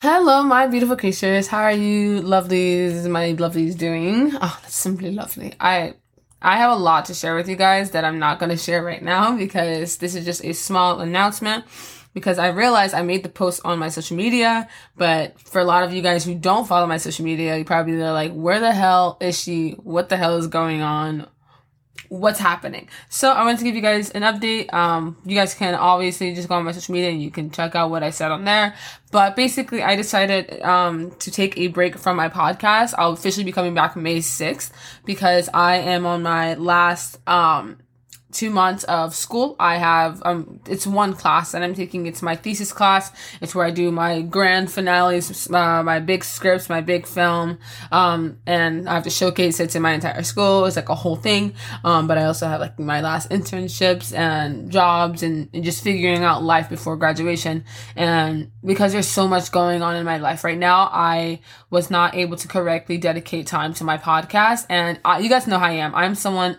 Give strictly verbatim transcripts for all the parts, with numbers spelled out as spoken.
Hello, my beautiful creatures. How are you, lovelies? My lovelies doing? Oh, that's simply lovely. I I have a lot to share with you guys that I'm not going to share right now because this is just a small announcement. Because I realized I made the post on my social media, but for a lot of you guys who don't follow my social media, you probably are like, "Where the hell is she? What the hell is going on? What's happening?" So I wanted to give you guys an update. Um, you guys can obviously just go on my social media and you can check out what I said on there. But basically, I decided um, to take a break from my podcast. I'll officially be coming back May sixth because I am on my last um, two months of school. I have, um, it's one class that I'm taking. It's my thesis class. It's where I do my grand finales, uh, my big scripts, my big film. Um, and I have to showcase it to my entire school. It's like a whole thing. Um, but I also have like my last internships and jobs and, and just figuring out life before graduation. And because there's so much going on in my life right now, I was not able to correctly dedicate time to my podcast. And uh, you guys know how I am. I'm someone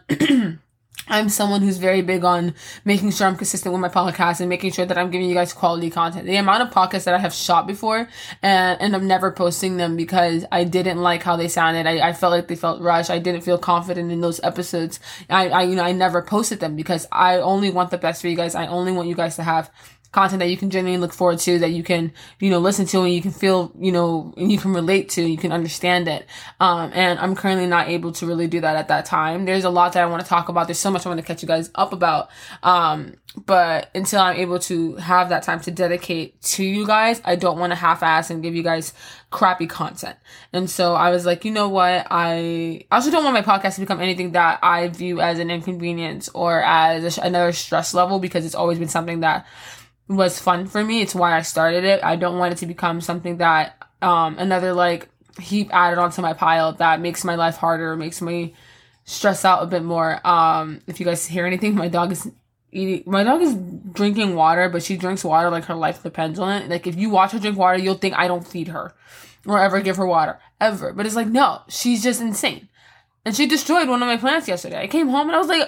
I'm someone who's very big on making sure I'm consistent with my podcast and making sure that I'm giving you guys quality content. The amount of podcasts that I have shot before and end up never posting them because I didn't like how they sounded. I, I felt like they felt rushed. I didn't feel confident in those episodes. I, I, you know, I never posted them because I only want the best for you guys. I only want you guys to have content that you can genuinely look forward to, that you can, you know, listen to and you can feel, you know, and you can relate to, you can understand it. Um, and I'm currently not able to really do that at that time. There's a lot that I want to talk about. There's so much I want to catch you guys up about. Um, but until I'm able to have that time to dedicate to you guys, I don't want to half-ass and give you guys crappy content. And so I was like, you know what? I also don't want my podcast to become anything that I view as an inconvenience or as a, another stress level, because it's always been something that was fun for me. It's why I started it. I don't want it to become something that um another like heap added onto my pile that makes my life harder, makes me stress out a bit more. Um if you guys hear anything, my dog is eating my dog is drinking water, but she drinks water like her life depends on it. Like if you watch her drink water, you'll think I don't feed her or ever give her water ever. But it's like, no, she's just insane. And she destroyed one of my plants yesterday. I came home and I was like,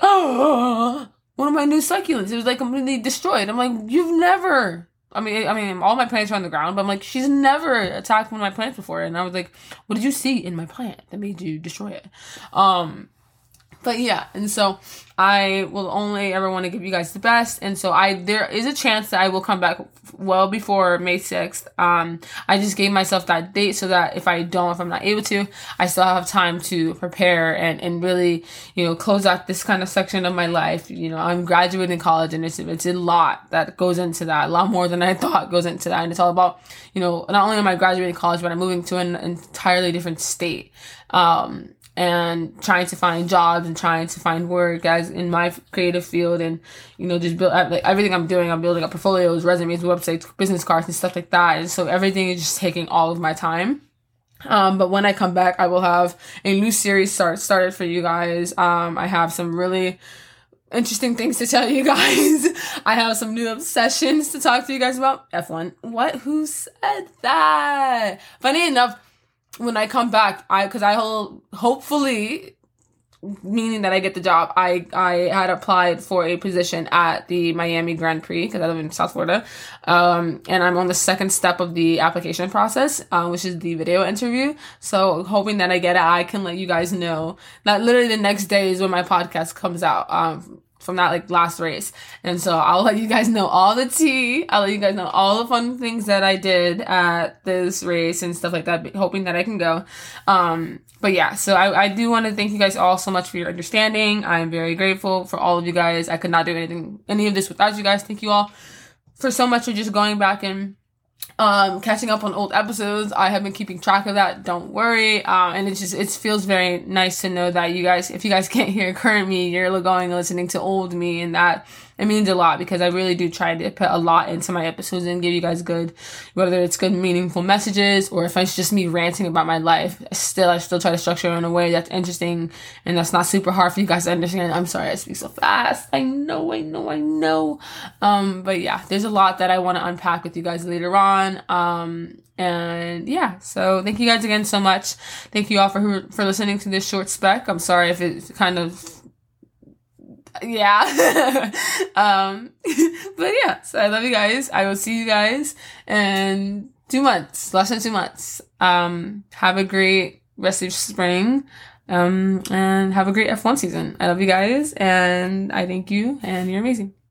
oh, one of my new succulents. It was like completely destroyed. I'm like, you've never. I mean, I mean, all my plants are on the ground, but I'm like, she's never attacked one of my plants before. And I was like, what did you see in my plant that made you destroy it? Um, but yeah, and so I will only ever want to give you guys the best. And so I, there is a chance that I will come back well before May sixth. Um, I just gave myself that date so that if I don't, if I'm not able to, I still have time to prepare and, and really, you know, close out this kind of section of my life. You know, I'm graduating college and it's, it's a lot that goes into that, a lot more than I thought goes into that. And it's all about, you know, not only am I graduating college, but I'm moving to an entirely different state. Um, and trying to find jobs and trying to find work as in my creative field, and, you know, just build like everything I'm doing. I'm building up portfolios, resumes, websites, business cards and stuff like that. And so everything is just taking all of my time. Um, but when I come back, I will have a new series start started for you guys. Um, I have some really interesting things to tell you guys. I have some new obsessions to talk to you guys about. F one. What? Who said that? Funny enough, when I come back, I, cause I hold, hopefully, meaning that I get the job, I, I had applied for a position at the Miami Grand Prix, cause I live in South Florida. Um, and I'm on the second step of the application process, uh, which is the video interview. So hoping that I get it, I can let you guys know that literally the next day is when my podcast comes out. Um, from that like last race. And so I'll let you guys know all the tea. I'll let you guys know all the fun things that I did at this race and stuff like that, hoping that I can go. Um, but yeah, so I, I do want to thank you guys all so much for your understanding. I'm very grateful for all of you guys. I could not do anything, any of this without you guys. Thank you all for so much for just going back and um catching up on old episodes. I have been keeping track of that, don't worry. Uh, and it's just, it feels very nice to know that you guys, if you guys can't hear current me, you're going and listening to old me, and that it means a lot, because I really do try to put a lot into my episodes and give you guys good, whether it's good meaningful messages or if it's just me ranting about my life. Still, I still try to structure it in a way that's interesting and that's not super hard for you guys to understand. I'm sorry I speak so fast. I know, I know, I know. Um, but yeah, there's a lot that I want to unpack with you guys later on. Um, and yeah, so thank you guys again so much. Thank you all for for listening to this short spec. I'm sorry if it's kind of yeah. um, but yeah, so I love you guys. I will see you guys, and two months, less than two months. Um, have a great rest of spring. Um, and have a great F one season. I love you guys, and I thank you, and you're amazing.